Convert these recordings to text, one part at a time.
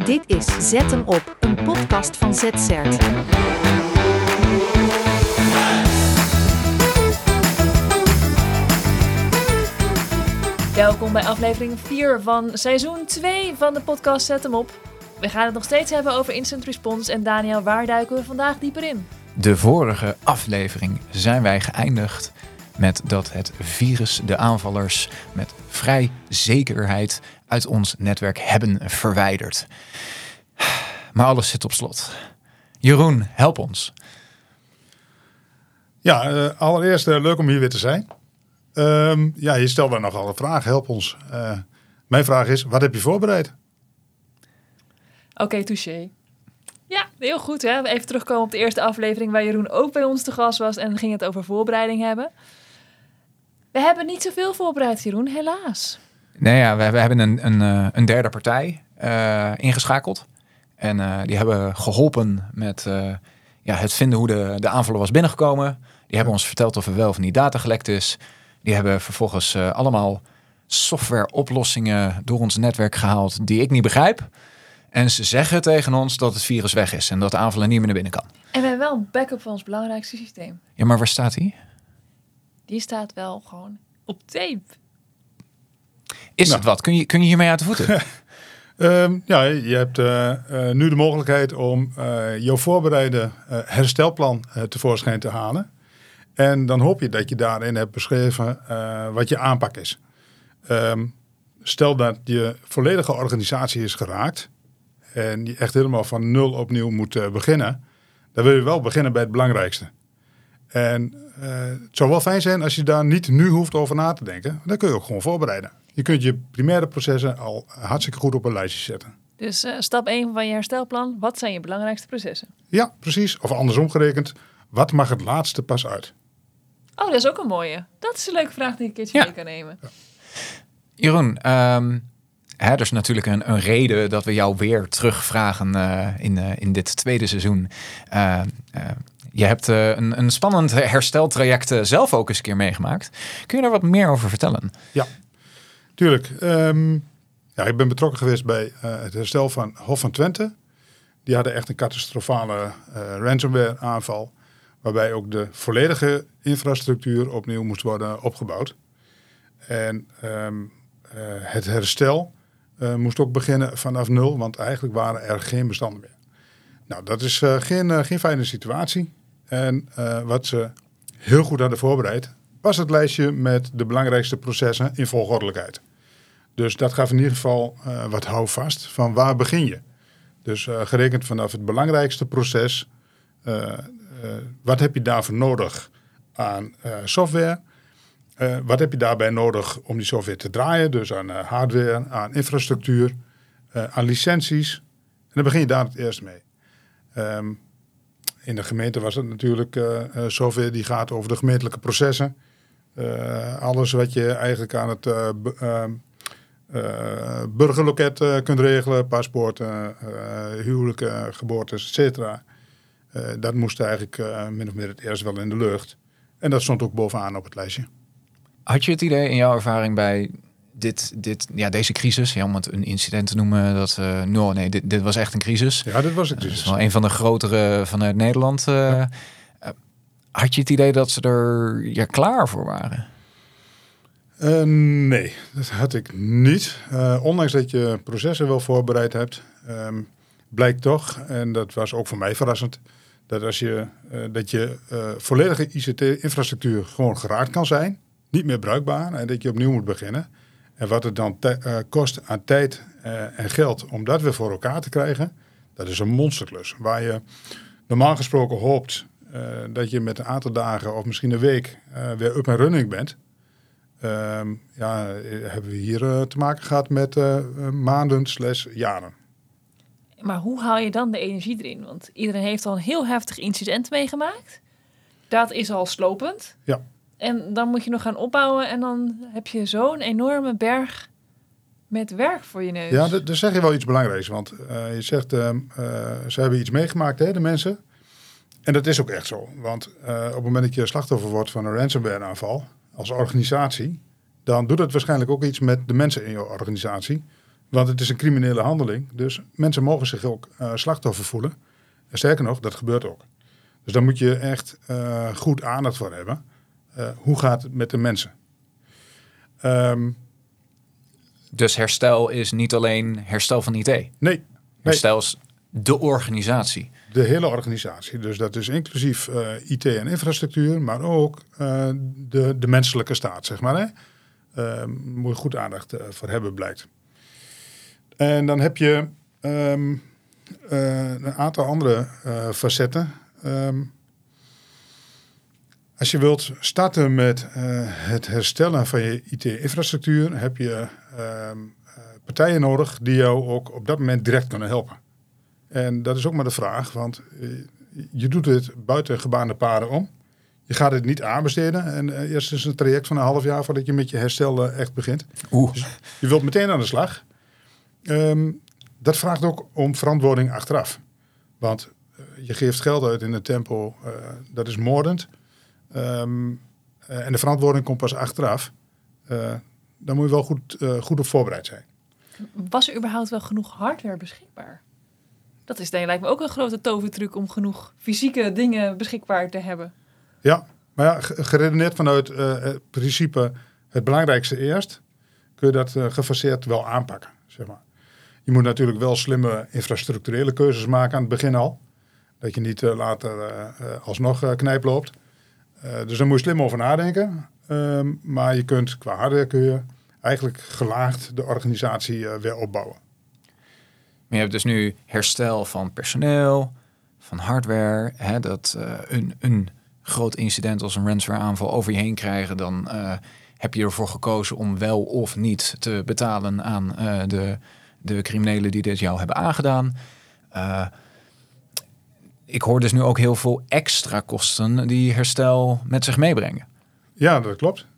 Dit is Zet hem op, een podcast van ZZert. Welkom bij aflevering 4 van seizoen 2 van de podcast Zet hem op. We gaan het nog steeds hebben over instant response en Daniel, waar duiken we vandaag dieper in? De vorige aflevering zijn wij geëindigd met dat het virus de aanvallers met vrij zekerheid uit ons netwerk hebben verwijderd. Maar alles zit op slot. Jeroen, help ons. Ja, allereerst leuk om hier weer te zijn. Je stelt daar nogal een vraag, help ons. Mijn vraag is, wat heb je voorbereid? Oké, touché. Ja, heel goed hè. Even terugkomen op de eerste aflevering waar Jeroen ook bij ons te gast was en ging het over voorbereiding hebben. We hebben niet zoveel voorbereid, Jeroen, helaas. Nee, ja, we hebben een derde partij ingeschakeld. En die hebben geholpen met het vinden hoe de aanvaller was binnengekomen. Die hebben ons verteld of er wel of niet data gelekt is. Die hebben vervolgens allemaal softwareoplossingen door ons netwerk gehaald die ik niet begrijp. En ze zeggen tegen ons dat het virus weg is en dat de aanvaller niet meer naar binnen kan. En we hebben wel een backup van ons belangrijkste systeem. Ja, maar waar staat die? Die staat wel gewoon op tape. Is het wat? Kun je hiermee uit de voeten? Je hebt nu de mogelijkheid om jouw voorbereide herstelplan tevoorschijn te halen. En dan hoop je dat je daarin hebt beschreven wat je aanpak is. Stel dat je volledige organisatie is geraakt en je echt helemaal van nul opnieuw moet beginnen. Dan wil je wel beginnen bij het belangrijkste. En het zou wel fijn zijn als je daar niet nu hoeft over na te denken. Dan kun je ook gewoon voorbereiden. Je kunt je primaire processen al hartstikke goed op een lijstje zetten. Dus stap 1 van je herstelplan. Wat zijn je belangrijkste processen? Ja, precies. Of andersom gerekend. Wat mag het laatste pas uit? Oh, dat is ook een mooie. Dat is een leuke vraag die ik een keertje mee kan nemen. Ja. Jeroen, er is natuurlijk een reden dat we jou weer terugvragen in dit tweede seizoen. Je hebt een spannend hersteltraject zelf ook eens een keer meegemaakt. Kun je daar wat meer over vertellen? Ja, tuurlijk. Ik ben betrokken geweest bij het herstel van Hof van Twente. Die hadden echt een catastrofale ransomware aanval. Waarbij ook de volledige infrastructuur opnieuw moest worden opgebouwd. En het herstel moest ook beginnen vanaf nul. Want eigenlijk waren er geen bestanden meer. Nou, dat is geen fijne situatie. En wat ze heel goed hadden voorbereid was het lijstje met de belangrijkste processen in volgordelijkheid. Dus dat gaf in ieder geval wat houvast van waar begin je. Dus gerekend vanaf het belangrijkste proces, wat heb je daarvoor nodig aan software? Wat heb je daarbij nodig om die software te draaien? Dus aan hardware, aan infrastructuur, aan licenties. En dan begin je daar het eerst mee. In de gemeente was het natuurlijk software die gaat over de gemeentelijke processen. Alles wat je eigenlijk aan het burgerloket kunt regelen, paspoorten, huwelijken, geboortes, et cetera. Dat moest eigenlijk min of meer het eerst wel in de lucht. En dat stond ook bovenaan op het lijstje. Had je het idee in jouw ervaring bij deze crisis, om het een incident te noemen, dit was echt een crisis. Ja, dit was een crisis. Dat is wel een van de grotere vanuit Nederland. Ja. Had je het idee dat ze er klaar voor waren? Nee, dat had ik niet. Ondanks dat je processen wel voorbereid hebt, blijkt toch, en dat was ook voor mij verrassend, dat als je volledige ICT-infrastructuur gewoon geraakt kan zijn, niet meer bruikbaar, en dat je opnieuw moet beginnen. En wat het dan kost aan tijd en geld om dat weer voor elkaar te krijgen, dat is een monsterklus. Waar je normaal gesproken hoopt dat je met een aantal dagen of misschien een week weer up en running bent. Hebben we hier te maken gehad met maanden/jaren. Maar hoe haal je dan de energie erin? Want iedereen heeft al een heel heftig incident meegemaakt. Dat is al slopend. Ja. En dan moet je nog gaan opbouwen en dan heb je zo'n enorme berg met werk voor je neus. Ja, daar zeg je wel iets belangrijks. Want je zegt, ze hebben iets meegemaakt, hè, de mensen. En dat is ook echt zo. Want op het moment dat je slachtoffer wordt van een ransomware aanval als organisatie, dan doet het waarschijnlijk ook iets met de mensen in je organisatie. Want het is een criminele handeling. Dus mensen mogen zich ook slachtoffer voelen. En sterker nog, dat gebeurt ook. Dus daar moet je echt goed aandacht voor hebben. Hoe gaat het met de mensen? Dus herstel is niet alleen herstel van IT. Nee. Herstel is de organisatie. De hele organisatie. Dus dat is inclusief IT en infrastructuur, maar ook de menselijke staat, zeg maar. Hè? Moet je goed aandacht voor hebben, blijkt. En dan heb je een aantal andere facetten. Als je wilt starten met het herstellen van je IT-infrastructuur, heb je partijen nodig die jou ook op dat moment direct kunnen helpen. En dat is ook maar de vraag, want je doet het buiten gebaande paden om. Je gaat het niet aanbesteden. En eerst is een traject van een half jaar voordat je met je herstel echt begint. Dus je wilt meteen aan de slag. Dat vraagt ook om verantwoording achteraf. Want je geeft geld uit in een tempo, dat is moordend. En de verantwoording komt pas achteraf. Dan moet je wel goed op voorbereid zijn. Was er überhaupt wel genoeg hardware beschikbaar? Dat is lijkt me ook een grote tovertruc om genoeg fysieke dingen beschikbaar te hebben. Ja, maar ja, geredeneerd vanuit het principe het belangrijkste eerst, kun je dat gefaseerd wel aanpakken. Zeg maar. Je moet natuurlijk wel slimme infrastructurele keuzes maken aan het begin al. Dat je niet later alsnog knijp loopt. Dus daar moet je slim over nadenken. Maar je kunt qua hardware eigenlijk gelaagd de organisatie weer opbouwen. Maar je hebt dus nu herstel van personeel, van hardware. Hè, dat een groot incident als een ransomware aanval over je heen krijgen. Dan heb je ervoor gekozen om wel of niet te betalen aan de criminelen die dit jou hebben aangedaan. Ik hoor dus nu ook heel veel extra kosten die herstel met zich meebrengen. Ja, dat klopt.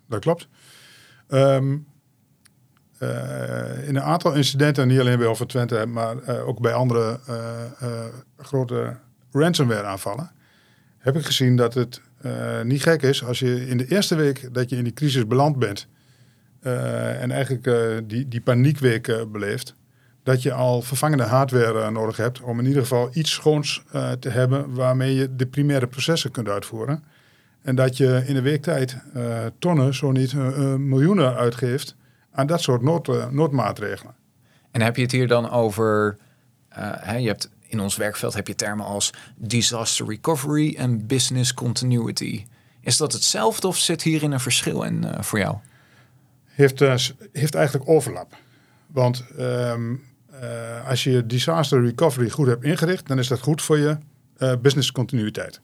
In een aantal incidenten, niet alleen bij Hof van Twente, maar ook bij andere grote ransomware aanvallen, heb ik gezien dat het niet gek is als je in de eerste week dat je in die crisis beland bent en eigenlijk die paniekweek beleeft, dat je al vervangende hardware nodig hebt om in ieder geval iets schoons te hebben waarmee je de primaire processen kunt uitvoeren. En dat je in een week tijd tonnen, zo niet miljoenen uitgeeft aan dat soort noodmaatregelen. En heb je het hier dan over, je hebt in ons werkveld heb je termen als disaster recovery en business continuity. Is dat hetzelfde of zit hierin een verschil in voor jou? Heeft eigenlijk overlap. Want als je disaster recovery goed hebt ingericht, dan is dat goed voor je business continuïteit.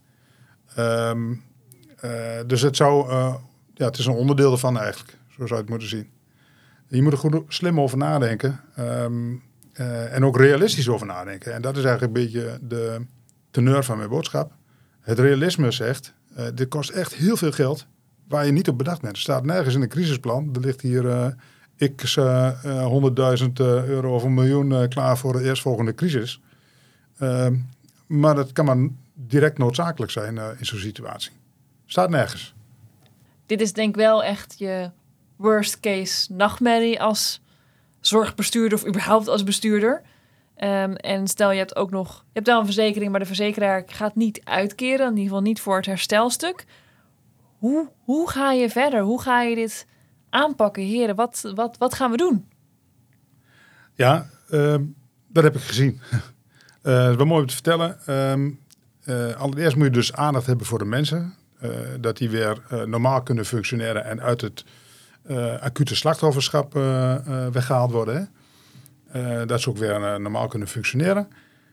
Dus het is een onderdeel ervan eigenlijk. Zo zou je het moeten zien. Je moet er goed slim over nadenken. En ook realistisch over nadenken. En dat is eigenlijk een beetje de teneur van mijn boodschap. Het realisme zegt, dit kost echt heel veel geld waar je niet op bedacht bent. Er staat nergens in een crisisplan. Er ligt hier x 100.000 euro of $1 miljoen klaar voor de eerstvolgende crisis. Maar dat kan maar direct noodzakelijk zijn in zo'n situatie. Staat nergens. Dit is denk ik wel echt je worst case nachtmerrie als zorgbestuurder of überhaupt als bestuurder. En stel je hebt ook nog, je hebt wel een verzekering, maar de verzekeraar gaat niet uitkeren, in ieder geval niet voor het herstelstuk. Hoe ga je verder? Hoe ga je dit aanpakken, heren? Wat gaan we doen? Ja, dat heb ik gezien. Dat is wel mooi om te vertellen. Allereerst moet je dus aandacht hebben voor de mensen. Dat die weer normaal kunnen functioneren en uit het acute slachtofferschap weggehaald worden. Hè? Dat ze ook weer normaal kunnen functioneren.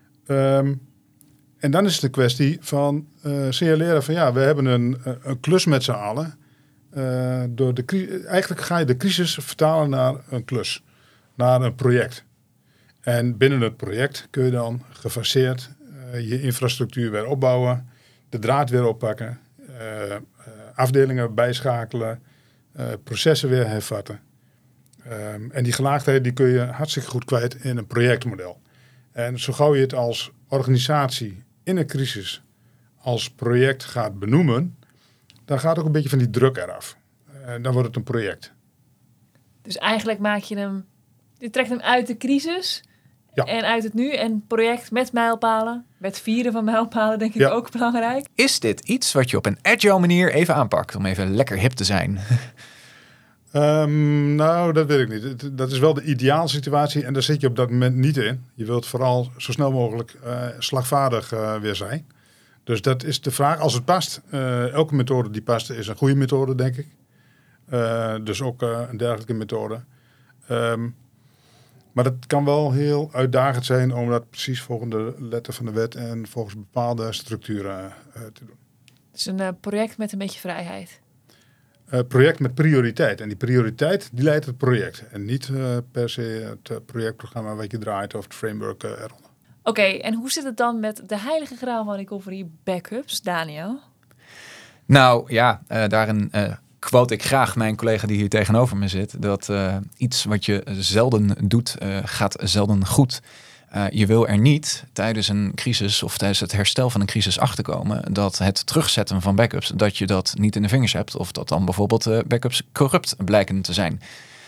En dan is het een kwestie van signaleren van we hebben een klus met z'n allen. Eigenlijk ga je de crisis vertalen naar een klus, naar een project. En binnen het project kun je dan gefaseerd je infrastructuur weer opbouwen, de draad weer oppakken, afdelingen bijschakelen, processen weer hervatten. En die gelaagdheid die kun je hartstikke goed kwijt in een projectmodel. En zo gauw je het als organisatie in een crisis als project gaat benoemen, dan gaat ook een beetje van die druk eraf. Dan wordt het een project. Dus eigenlijk maak je hem Je trekt hem uit de crisis Ja. en uit het nu. En project met mijlpalen. Met vieren van mijlpalen denk ik ook belangrijk. Is dit iets wat je op een agile manier even aanpakt? Om even lekker hip te zijn. Nou, dat weet ik niet. Dat is wel de ideaalsituatie en daar zit je op dat moment niet in. Je wilt vooral zo snel mogelijk slagvaardig weer zijn. Dus dat is de vraag. Als het past, elke methode die past is een goede methode, denk ik. Dus ook een dergelijke methode. Maar dat kan wel heel uitdagend zijn om dat precies volgens de letter van de wet en volgens bepaalde structuren te doen. Dus een project met een beetje vrijheid. Project met prioriteit. En die prioriteit die leidt het project. En niet per se het projectprogramma wat je draait of het framework eronder. Oké, en hoe zit het dan met de heilige graal van recovery backups, Daniel? Nou ja, daarin quote ik graag mijn collega die hier tegenover me zit. Dat iets wat je zelden doet, gaat zelden goed. Je wil er niet tijdens een crisis of tijdens het herstel van een crisis achterkomen dat het terugzetten van backups, dat je dat niet in de vingers hebt. Of dat dan bijvoorbeeld backups corrupt blijken te zijn.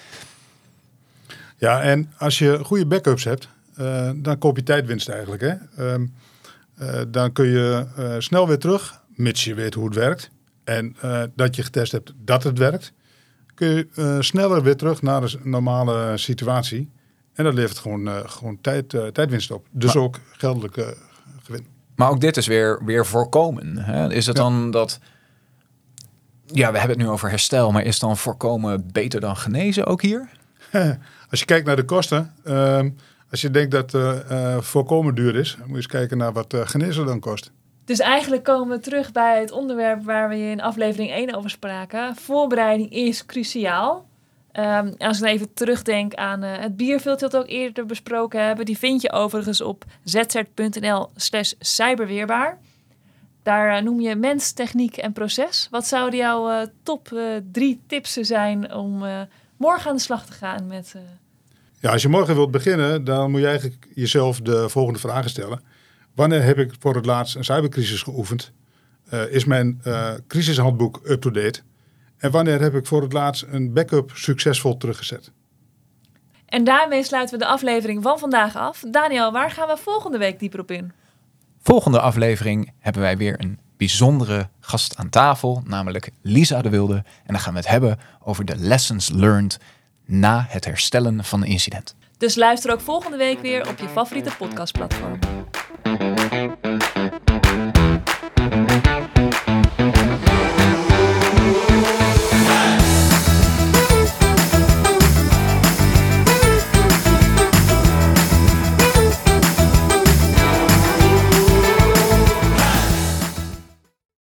Ja, en als je goede backups hebt, dan koop je tijdwinst eigenlijk. Hè? Dan kun je snel weer terug, mits je weet hoe het werkt. En dat je getest hebt dat het werkt. Kun je sneller weer terug naar de normale situatie. En dat levert gewoon tijdwinst op. Dus ook geldelijke gewin. Maar ook dit is weer voorkomen. Hè? Is het dan dat... Ja, we hebben het nu over herstel. Maar is dan voorkomen beter dan genezen ook hier? Als je kijkt naar de kosten. Als je denkt dat voorkomen duur is. Dan moet je eens kijken naar wat genezen dan kost. Dus eigenlijk komen we terug bij het onderwerp waar we in aflevering 1 over spraken. Voorbereiding is cruciaal. Als ik even terugdenk aan het bierveeltje dat we ook eerder besproken hebben. Die vind je overigens op zcert.nl/cyberweerbaar. Daar noem je mens, techniek en proces. Wat zouden jouw top 3 tips zijn om morgen aan de slag te gaan met... Ja, als je morgen wilt beginnen, dan moet je eigenlijk jezelf de volgende vragen stellen. Wanneer heb ik voor het laatst een cybercrisis geoefend? Is mijn crisishandboek up-to-date? En wanneer heb ik voor het laatst een backup succesvol teruggezet? En daarmee sluiten we de aflevering van vandaag af. Daniel, waar gaan we volgende week dieper op in? Volgende aflevering hebben wij weer een bijzondere gast aan tafel, namelijk Lisa de Wilde. En dan gaan we het hebben over de lessons learned na het herstellen van een incident. Dus luister ook volgende week weer op je favoriete podcastplatform.